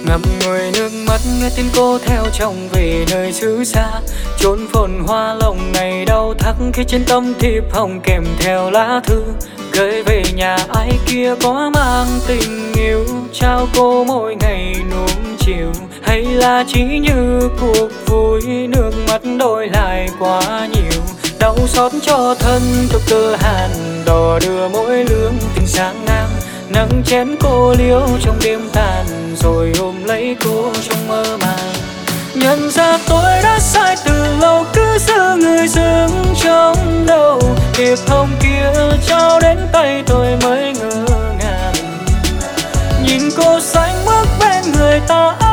Ngậm ngùi nước mắt nghe tin cô theo chồng về nơi xứ xa, chốn phồn hoa lòng ngày đau thắt khi trên tấm thiệp hồng kèm theo lá thư gửi về nhà ai kia có mang tình yêu trao cô mỗi ngày nuông chiều, hay là chỉ như cuộc vui nước mắt đổi lại quá nhiều. Đau xót cho thân thuộc tơ hàn đò đưa mỗi lương tình sáng ngang, nắng chén cô liêu trong đêm tàn rồi ôm lấy cô trong mơ màng. Nhận ra tôi đã sai từ lâu, cứ giữ người dưng trong đầu, thiệp hồng kia trao đến tay tôi mới ngỡ ngàng. Nhìn cô xanh bước bên người ta